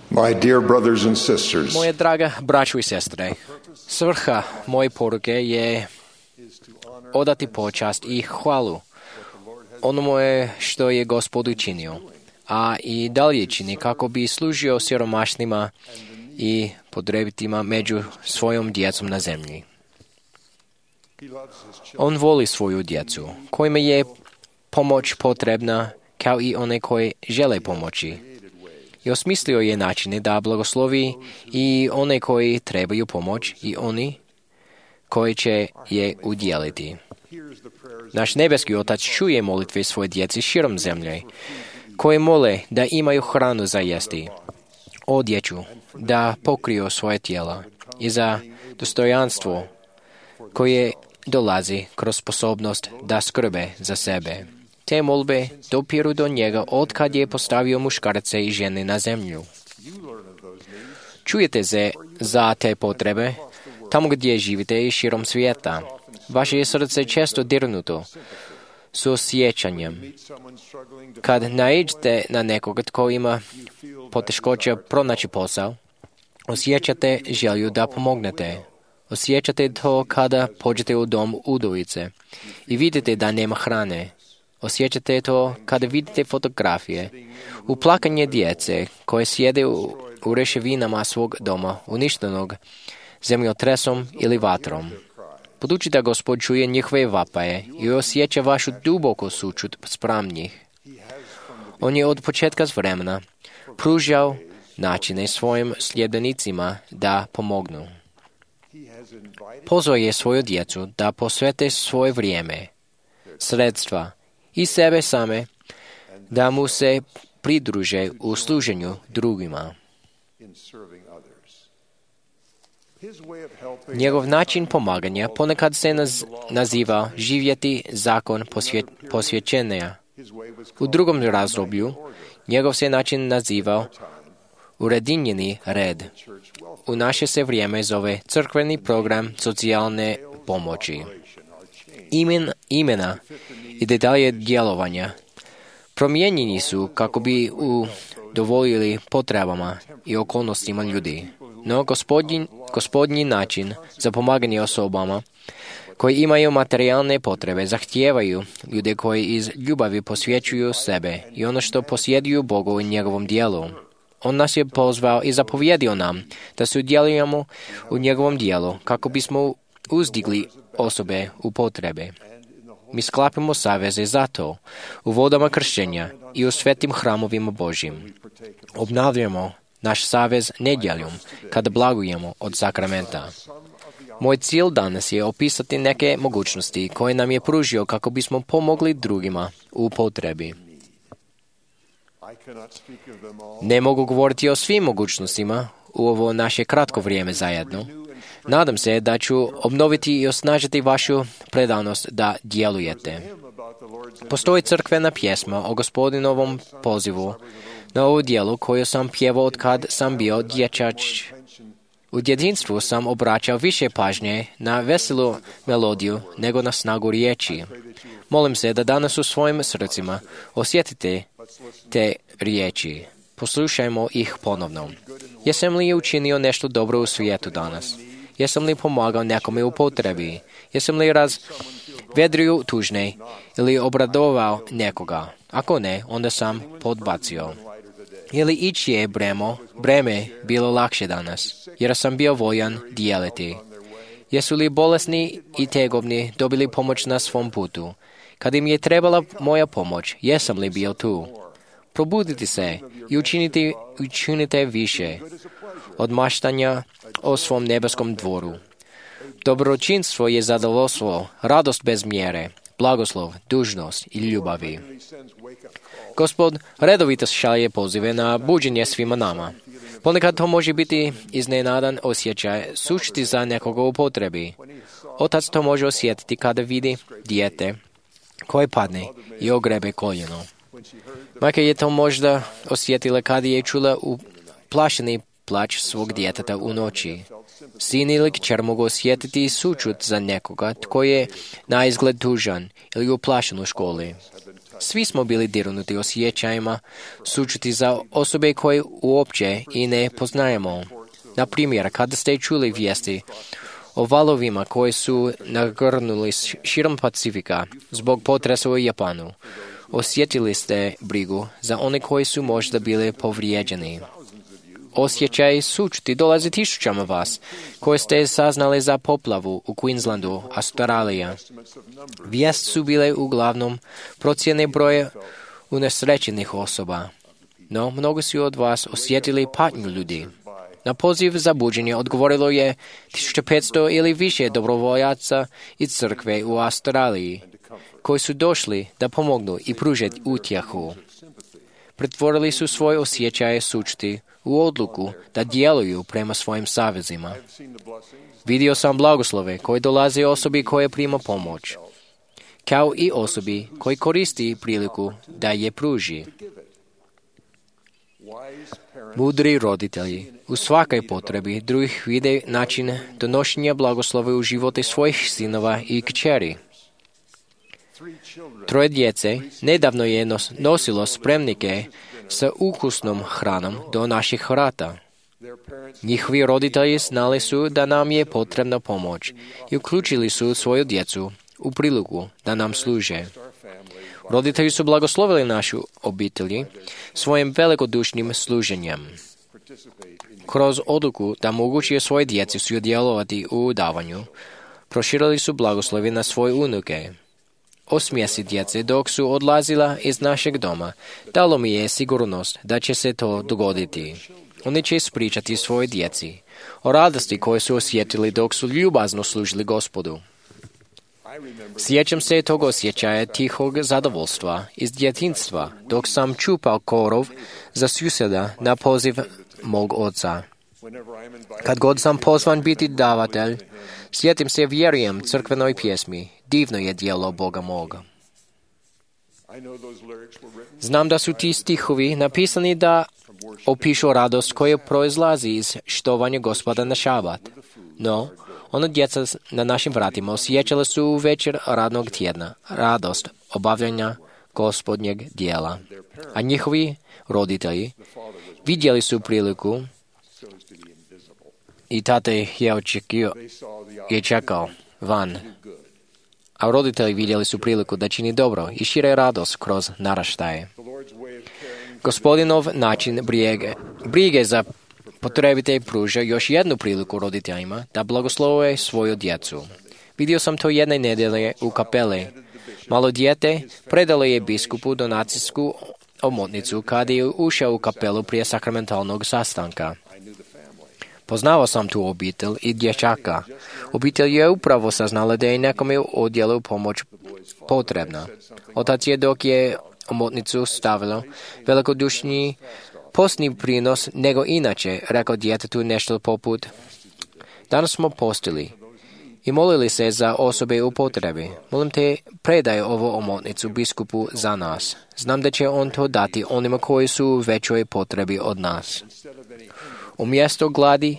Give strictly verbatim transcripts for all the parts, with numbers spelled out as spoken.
My dear brothers and sisters, Moje draga braćo i sestre, svrha moje poruke je odati počast i hvalu onome što je Gospod učinio, a i dalje čini kako bi služio siromašnima i potrebitima među svojom djecom na zemlji. On voli svoju djecu, kojima je pomoć potrebna, kao i one koji žele pomoći. I osmislio je načine da blagoslovi i one koji trebaju pomoć i oni koji će je udjeliti. Naš nebeski Otac čuje molitve svoje djeci širom zemlje, koje mole da imaju hranu za jesti, odjeću, da pokriju svoje tijela i za dostojanstvo koje dolazi kroz sposobnost da skrbe za sebe. Te molbe dopiru do njega od kad je postavio muškarce i žene na zemlju. Čujete se za te potrebe tamo gdje živite i širom svijeta. Vaše je srce često dirnuto s osjećanjem. Kad naiđete na nekoga tko ima poteškoća pronaći posao, osjećate želju da pomognete. Osjećate to kada pođete u dom udovice i vidite da nema hrane. Osjećate to kada vidite fotografije, uplakanje djece koje sjede u, u reševinama svog doma, uništenog zemljotresom ili vatrom. Budući da Gospod čuje njihove vapaje i osjeća vašu duboku sućut spram njih. On je od početka vremena pružao načine svojim sljedbenicima da pomognu. Pozvao je svoju djecu da posvete svoje vrijeme, sredstva i sebe same, da mu se pridruže u služenju drugima. Njegov način pomaganja ponekad se naz, naziva živjeti zakon posvje, posvjećenja. U drugom razdoblju njegov se način nazivao uredinjeni red. U naše se vrijeme zove crkveni program socijalne pomoći. Imen, imena i detalje djelovanja promijenjeni su kako bi udovoljili potrebama i okolnostima ljudi. No gospodin, gospodnji način za pomaganje osobama koji imaju materijalne potrebe zahtijevaju ljude koji iz ljubavi posvećuju sebe i ono što posjeduju Bogu i njegovom dijelu. On nas je pozvao i zapovjedio nam da sudjelujemo u njegovom dijelu kako bismo uzdigli osobe u potrebe. Mi sklapimo saveze za to u vodama kršćenja i u svetim hramovima Božjim. Obnavljamo naš savez nedjeljom kada blagujemo od sakramenta. Moj cilj danas je opisati neke mogućnosti koje nam je pružio kako bismo pomogli drugima u potrebi. Ne mogu govoriti o svim mogućnostima u ovo naše kratko vrijeme zajedno. Nadam se da ću obnoviti i osnažiti vašu predanost da djelujete. Postoji crkvena pjesma o Gospodinovom pozivu na ovu djelu koju sam pjevao od kad sam bio dječač. U djetinjstvu sam obraćao više pažnje na veselu melodiju nego na snagu riječi. Molim se da danas u svojim srcima osjetite te riječi. Poslušajmo ih ponovno. Jesam li učinio nešto dobro u svijetu danas? Jesam li pomagao nekome u potrebi? Jesam li razvedrio tužne ili obradovao nekoga? Ako ne, onda sam podbacio. Je li ičije bremo, breme bilo lakše danas, jer sam bio voljan dijeliti? Jesu li bolesni i tegobni dobili pomoć na svom putu? Kad im je trebala moja pomoć, jesam li bio tu? Probudite se i učinite, učinite više od maštanja o svom nebeskom dvoru. Dobročinstvo je zadovoljstvo, radost bez mjere, blagoslov, dužnost i ljubavi. Gospod redovito šalje pozive na buđenje svima nama. Ponekad to može biti iznenadan osjećaj sušiti za nekoga u potrebi. Otac to može osjetiti kada vidi dijete koje padne i ogrebe koljeno. Majka je to možda osjetila kada je čula uplašeni plać svog djeteta u noći. Sin ili kćer mogu osjetiti sućut za nekoga tko je na izgled tužan ili uplašen u školi. Svi smo bili dirnuti osjećajima, sučuti za osobe koje uopće i ne poznajemo. Na primjer, kada ste čuli vijesti o valovima koji su nagrnuli širom Pacifika zbog potresa u Japanu, osjetili ste brigu za one koji su možda bili povrijeđeni. Osjećaj sučuti dolazi tisućama vas, koje ste saznali za poplavu u Queenslandu, Australija. Vijest su bile uglavnom procjene broja unesrećenih osoba, no mnogo su od vas osjetili patnju ljudi. Na poziv za buđenje odgovorilo je tisuću petsto ili više dobrovoljaca iz crkve u Australiji, koji su došli da pomognu i pruže utjehu. Pretvorili su svoje osjećaje sučuti u odluku da djeluju prema svojim savezima. Vidio sam blagoslove koje dolaze osobi koje prima pomoć, kao i osobi koji koristi priliku da je pruži. Mudri roditelji u svakoj potrebi drugih vide način donošenja blagoslova u živote svojih sinova i kćeri. Troje djece nedavno je nos, nosilo spremnike sa ukusnom hranom do naših vrata. Njihovi roditelji znali su da nam je potrebna pomoć i uključili su svoju djecu u priliku da nam služe. Roditelji su blagoslovili našu obitelji svojim velikodušnim služenjem. Kroz odluku da moguće svoje djeci sudjelovati u davanju, proširili su blagoslovi na svoje unuke. Osmjesi djece dok su odlazila iz našeg doma, dalo mi je sigurnost da će se to dogoditi. Oni će ispričati svoje djeci o radosti koje su osjetili dok su ljubazno služili Gospodu. Sjećam se tog osjećaja tihog zadovoljstva iz djetinjstva dok sam čupao korov za susjeda na poziv mog oca. Kad god sam pozvan biti davatelj, sjetim se vjerujem crkvenoj pjesmi, divno je djelo Boga moga. Znam da su ti stihovi napisani da opišu radost koja proizlazi iz štovanja Gospoda na šabat. No, ono djeca na našim vratima osjećala su u večer radnog tjedna, radost obavljanja Gospodnjeg dijela. A njihovi roditelji vidjeli su priliku i tate je očekio, je čekao van. A roditelji vidjeli su priliku da čini dobro i šire radost kroz naraštaje. Gospodinov način brige, brige za potrebite pruža još jednu priliku roditeljima da blagoslove svoju djecu. Vidio sam to jedne nedelje u kapeli. Malo dijete predalo je biskupu donacijsku omotnicu kada je ušao u kapelu prije sakramentalnog sastanka. Poznao sam tu obitelj i dječaka. Obitelj je upravo saznala da je nekome u odjelu pomoć potrebna. Otac je dok je omotnicu stavilo velikodušni postni prinos nego inače, rekao djetetu nešto poput: danas smo postili i molili se za osobe u potrebi. Molim te, predaj ovo omotnicu biskupu za nas. Znam da će on to dati onima koji su u većoj potrebi od nas. Umjesto gladi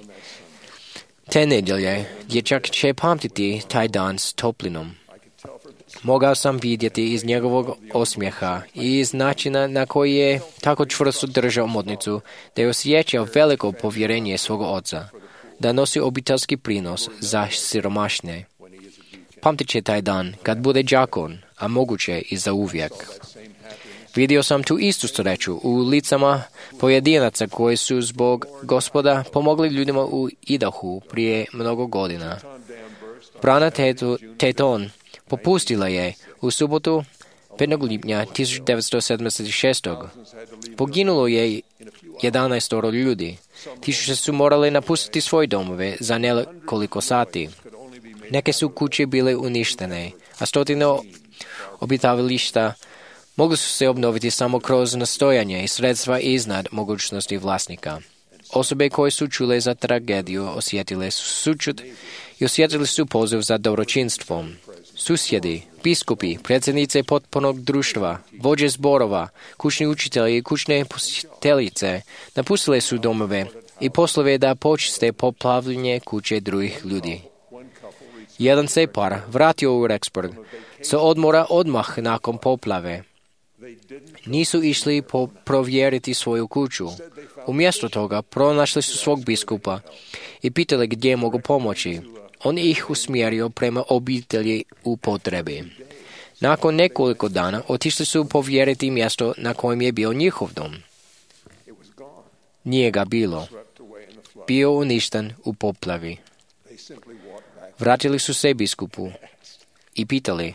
te nedjelje, dječak će pamtiti taj dan s toplinom. Mogao sam vidjeti iz njegovog osmijeha i iz načina na koji je tako čvrsto držao omotnicu da je osjećao veliko povjerenje svog oca, da nosi obiteljski prinos za siromašne. Pamtit će taj dan kad bude đakon, a moguće i za uvijek. Vidio sam tu istu sreću u licama pojedinaca koji su zbog Gospoda pomogli ljudima u Idahu prije mnogo godina. Brana Teton popustila je u subotu petog lipnja tisuću devetsto sedamdeset šestog. Poginulo je jedanaest ljudi. Tisuće su morali napustiti svoje domove za nekoliko sati. Neke su kuće bile uništene, a stotine obitavilišta mogli su se obnoviti samo kroz nastojanje i sredstva iznad mogućnosti vlasnika. Osobe koje su čule za tragediju osjetile su sućut i osjetili su poziv za dobročinstvom. Susjedi, biskupi, predsjednice potpornog društva, vođe zborova, kućni učitelji i kućne posjetiteljice napustile su domove i poslove da počiste poplavljenje kuće drugih ljudi. Jedan se par vratio u Rexburg sa odmora odmah nakon poplave. Nisu išli po provjeriti svoju kuću. Umjesto toga pronašli su svog biskupa i pitali gdje mogu pomoći. On ih usmjerio prema obitelji u potrebi. Nakon nekoliko dana otišli su povjeriti mjesto na kojem je bio njihov dom. Nije ga bilo. Bio uništen u poplavi. Vratili su se biskupu i pitali,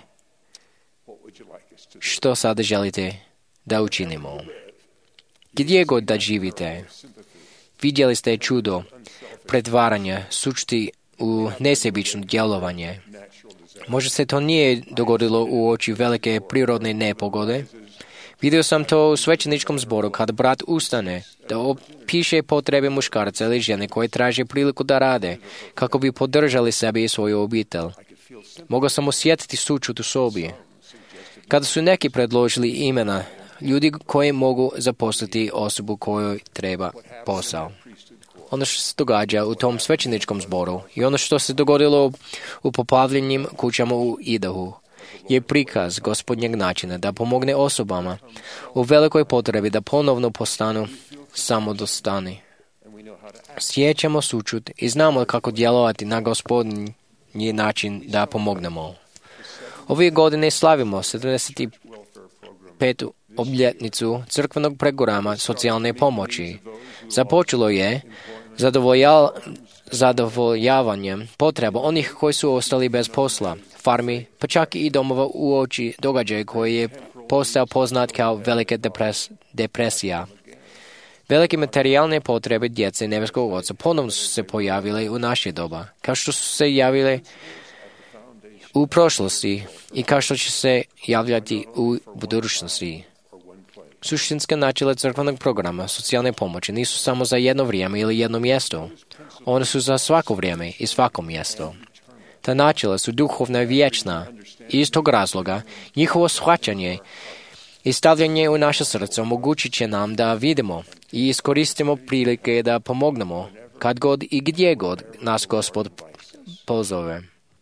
što sada želite da učinimo? Gdje god da živite, vidjeli ste čudo, pretvaranje, sučti u nesebično djelovanje. Možda se to nije dogodilo u oči velike prirodne nepogode. Vidio sam to u svećeničkom zboru kad brat ustane da opiše potrebe muškarca ili žene koje traže priliku da rade kako bi podržali sebe i svoju obitelj. Mogao sam osjetiti sućut u sobi. Kada su neki predložili imena ljudi koji mogu zaposliti osobu kojoj treba posao. Ono što se događa u tom svećeničkom zboru i ono što se dogodilo u poplavljenim kućama u Idahu je prikaz Gospodnjeg načina da pomogne osobama u velikoj potrebi da ponovno postanu samodostani. Sjećamo sućut i znamo kako djelovati na Gospodnji način da pomognemo. Ove godine slavimo sedamdeset petu obljetnicu crkvenog programa socijalne pomoći. Započelo je zadovoljal, zadovoljavanjem potreba onih koji su ostali bez posla, farmi, pa čak i domova u oči događaja koji je postao poznat kao velika depres, depresija. Velike materijalne potrebe djece nebeskog Oca ponovno su se pojavile u naše doba, kao što su se javile u prošlosti i kao što će se javljati u budućnosti. Suštinska načela crkvenog programa socijalne pomoći nisu samo za jedno vrijeme ili jedno mjesto. One su za svako vrijeme i svako mjesto. Ta načela su duhovna i vječna i iz tog razloga njihovo shvaćanje i stavljanje u naše srce omogućit će nam da vidimo i iskoristimo prilike da pomognemo kad god i gdje god nas Gospod pozove.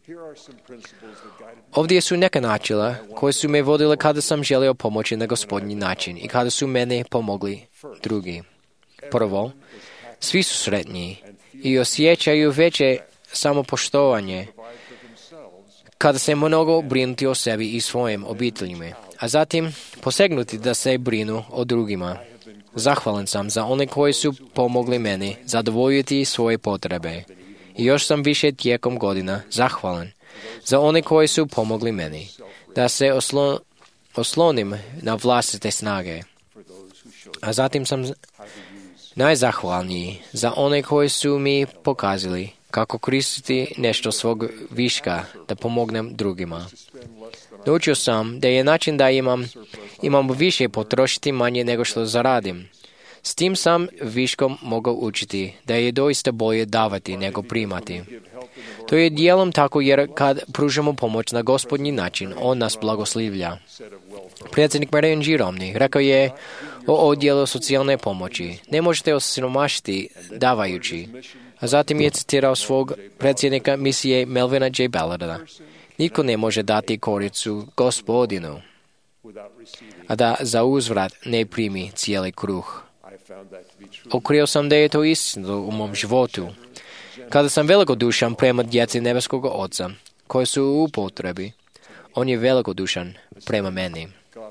Ovdje su neka načela koje su me vodile kada sam želio pomoći na Gospodnji način i kada su mene pomogli drugi. Prvo, svi su sretni i osjećaju veće samopoštovanje kada se mnogo brinuti o sebi i svojim obiteljima, a zatim posegnuti da se brinu o drugima. Zahvalan sam za one koji su pomogli meni zadovoljiti svoje potrebe. I još sam više tijekom godina zahvalan za one koji su pomogli meni da se oslo, oslonim na vlastite snage. A zatim sam najzahvalniji za one koji su mi pokazali kako koristiti nešto svog viška da pomognem drugima. Naučio sam da je način da imam, imam više potrošiti manje nego što zaradim. S tim sam viškom mogao učiti da je doista bolje davati nego primati. To je dijelom tako jer kad pružamo pomoć na Gospodnji način, On nas blagoslivlja. Predsjednik Marijan G. Romney rekao je o odjelu socijalne pomoći: ne možete osiromašiti davajući. A zatim je citirao svog predsjednika misije Melvina J. Ballarda: nitko ne može dati koricu Gospodinu, a da za uzvrat ne primi cijeli kruh. Otkrio sam da je to istina u mom životu. Kada sam velikodušan prema djeci nebeskog Oca, koji su u potrebi, On je velikodušan prema meni.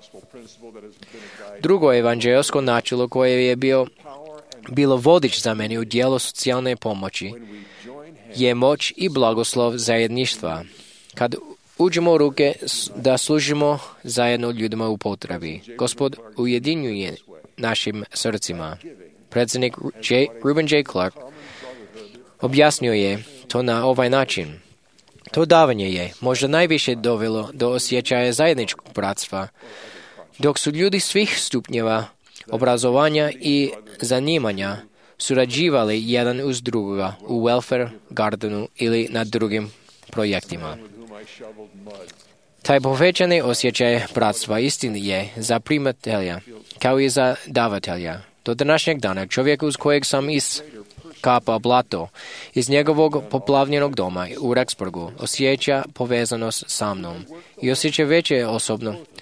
Drugo evanđelsko načelo koje je bio, bilo vodič za meni u dijelu socijalne pomoći je moć i blagoslov zajedništva. Kad uđemo u ruke da služimo zajedno ljudima u potrebi, Gospod ujedinjuje našim srcima. Predsjednik J. Reuben J. Clark objasnio je to na ovaj način. To davanje je možda najviše dovelo do osjećaja zajedničkog bratstva, dok su ljudi svih stupnjeva obrazovanja i zanimanja surađivali jedan uz drugoga u welfare gardenu ili na drugim projektima. Taj povećani osjećaj bratstva istini je za primatelja kao i za davatelja. Do današnjeg dana čovjek uz kojeg sam iskapao blato iz njegovog poplavljenog doma u Rexburgu osjeća povezanost sa mnom i osjeća veće osobno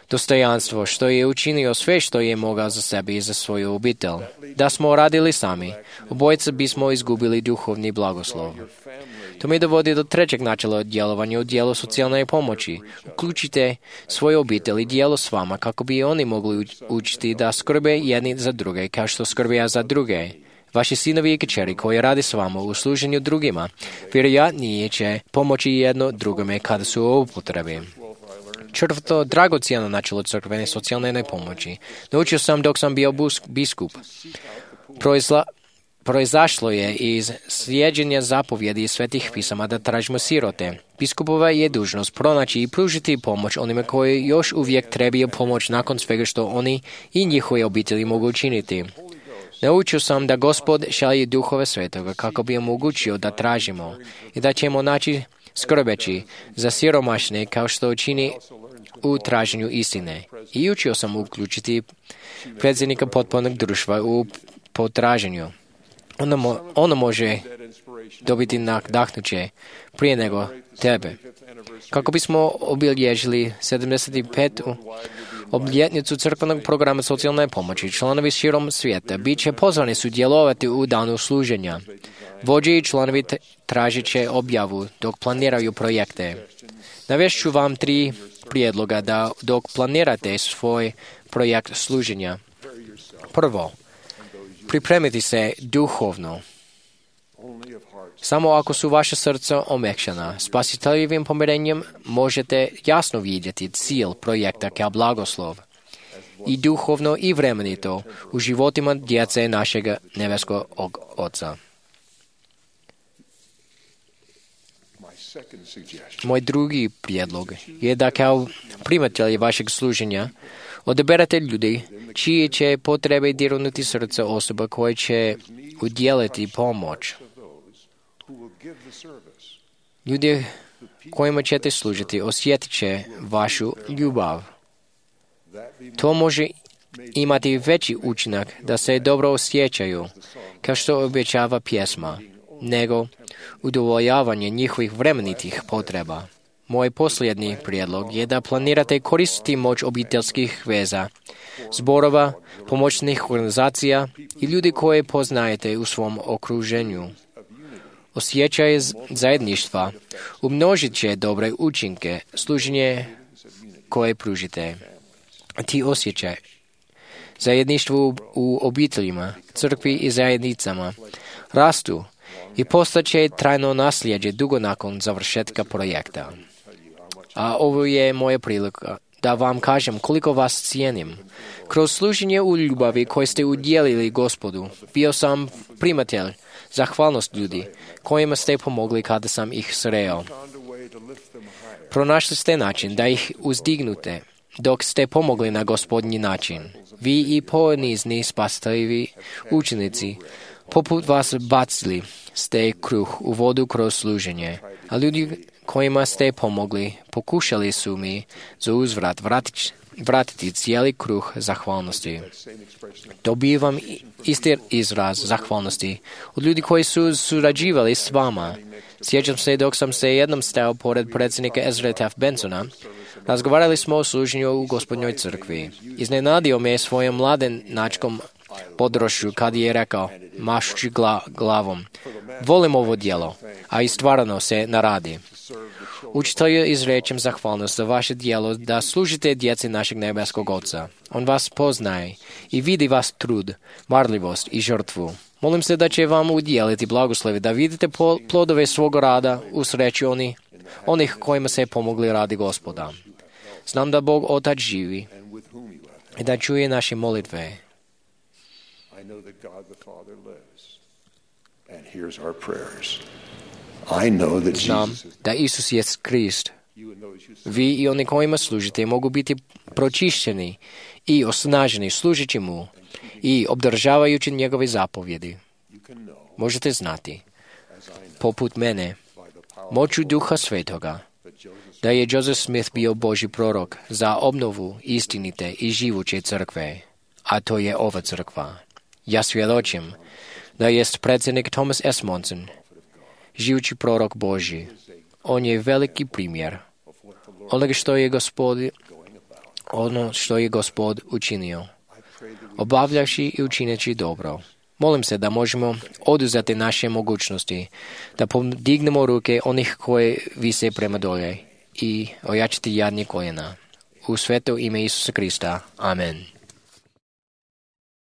dostojanstvo, što je učinio sve što je mogao za sebe i za svoju obitelj. Da smo radili sami, obojica bismo izgubili duhovni blagoslov. To mi dovodi do trećeg načela djelovanja u dijelu socijalne pomoći. Uključite svoju obitelj i dijelo s vama kako bi oni mogli učiti da skrbe jedni za druge kao što skrbe za druge. Vaši sinovi i kćeri koji rade s vama u služenju drugima, vjerojatnije će pomoći jedno drugome kada su u upotrebi. Četvrto, dragocjeno načelo crkvene socijalne pomoći. Naučio sam dok sam bio biskup. Proizla, proizašlo je iz slijeđenja zapovjedi i svetih pisama da tražimo sirote. Biskupova je dužnost pronaći i pružiti pomoć onima koji još uvijek trebaju pomoć nakon svega što oni i njihove obitelji mogu učiniti. Naučio sam da Gospod šalje duhove svetoga kako bi omogućio da tražimo i da ćemo naći skrbeći za siromašne kao što čini u traženju istine. I učio sam uključiti predsjednika potpornog društva u potraženju. Ono, mo, ono može dobiti nadahnuće prije nego tebe. Kako bismo obilježili sedamdeset petu obljetnicu crkvenog programa socijalne pomoći, članovi širom svijeta bit će pozvani sudjelovati u danu služenja. Vođe i članovi tražit će objavu dok planiraju projekte. Navest ću vam tri prijedloga da dok planirate svoj projekt služenja. Prvo, pripremiti se duhovno. Samo ako su vaše srca omekšana, spasiteljevim pomirenjem možete jasno vidjeti cilj projekta kao blagoslov i duhovno i vremenito u životima djece našeg nebeskog Oca. Moj drugi prijedlog je da kao primatelji vašeg služenja odaberete ljudi čije će potrebe dirnuti srca osoba koje će udjeliti pomoć. Ljudi kojima ćete služiti osjetit će vašu ljubav. To može imati veći učinak da se dobro osjećaju, kao što obećava pjesma, nego udovoljavanje njihovih vremenitih potreba. Moj posljednji prijedlog je da planirate koristiti moć obiteljskih veza, zborova, pomoćnih organizacija i ljudi koje poznajete u svom okruženju. Osjećaj zajedništva umnožit će dobre učinke služenje koje pružite. Ti osjećaj zajedništvo u obiteljima, crkvi i zajednicama rastu i postaće trajno nasljeđe dugo nakon završetka projekta. A ovo je moja prilika da vam kažem koliko vas cijenim. Kroz služenje u ljubavi koje ste udjelili Gospodu, bio sam primatelj zahvalnost ljudi kojima ste pomogli kada sam ih sreo. Pronašli ste način da ih uzdignute dok ste pomogli na Gospodnji način. Vi i ponizni spasiteljivi učenici poput vas bacili ste kruh u vodu kroz služenje, a ljudi kojima ste pomogli pokušali su mi za uzvrat vratiti, vratiti cijeli kruh zahvalnosti. Dobivam isti izraz zahvalnosti od ljudi koji su surađivali s vama. Sjećam se dok sam se jednom stao pored predsjednika Ezra Taft Bensona, razgovarali smo o služenju u Gospodnjoj crkvi. Iznenadio me svojom mladenačkom podrošću kad je rekao, mašući gla, glavom, volim ovo djelo, a i stvarno se naradi. Učitelju izrečem zahvalnost za vaše djelo da služite djeci našeg nebeskog Oca. On vas poznaje i vidi vas trud, marljivost i žrtvu. Molim se da će vam udjeliti blagoslovi da vidite plodove svog rada u sreći oni, onih kojima se pomogli radi Gospoda. Znam da Bog Otac živi i da čuje naše molitve. Znam da Isus je Krist. Vi i oni kojima služite mogu biti pročišćeni i osnaženi služeći mu i obdržavajući njegove zapovjedi. Možete znati, poput mene, moću Duha Svetoga, da je Joseph Smith bio Božji prorok za obnovu istinite i živuće crkve, a to je ova crkva. Ja svjedočim da jest predsjednik Thomas S. Monson, živući prorok Božji. On je veliki primjer onoga što je Gospod ono što je Gospod učinio, obavljajući i učinjeći dobro. Molim se da možemo oduzeti naše mogućnosti, da podignemo ruke onih koji vise prema dolje i ojačati jadnje koljena. U sveto ime Isusa Krista. Amen.